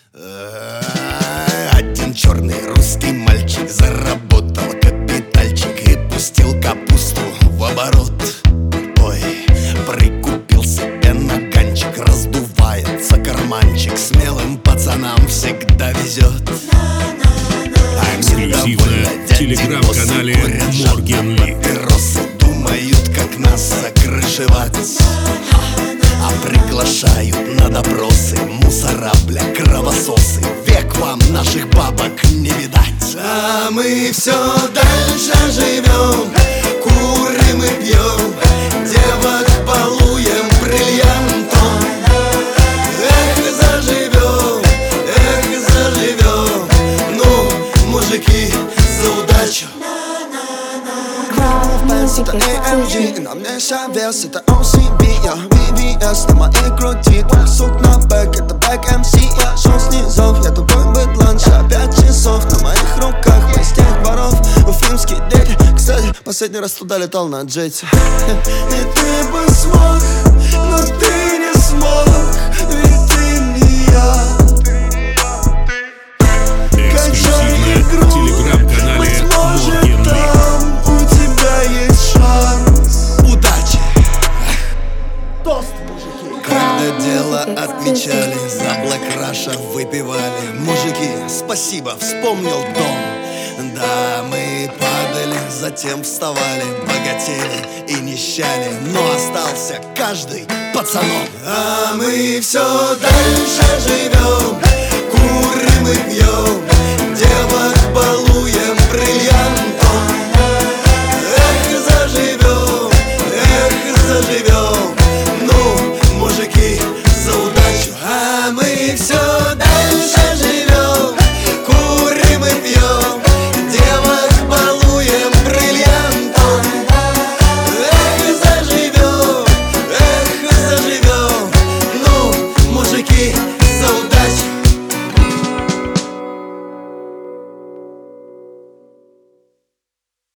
Один черный русский мальчик заработал капитальчик и пустил капусту в оборот. Ой, прикупил себе наганчик, раздувается карманчик, смелым пацанам всегда везет. Эксклюзивно в телеграм-канале Морген Ли. Папиросы думают, как нас закрышевать, а приглашают на допросы мусора, бля, кровососы. Век вам наших бабок не видать. А мы все дальше живем, курим и пьем, девок балуем бриллиантом. Эх, заживем, ну, мужики, за удачу. Это AMG, на мне вес, это OCB, я VVS на моей груди. Сук на бэк, это бэк MC, я шел снизов, я тупой быдланша. 5 часов на моих руках, постель воров, уфимский дель. Кстати, последний раз туда летал на джете. И ты бы смог, но ты не смог, ведь ты не я. Эксклюзивно в телеграм-канале Морген Ли. Когда дело отмечали, за Black Russia выпивали. Мужики, спасибо, вспомнил дом. Да, мы падали, затем вставали, богатели и нищали, но остался каждый пацаном. А мы все дальше живем.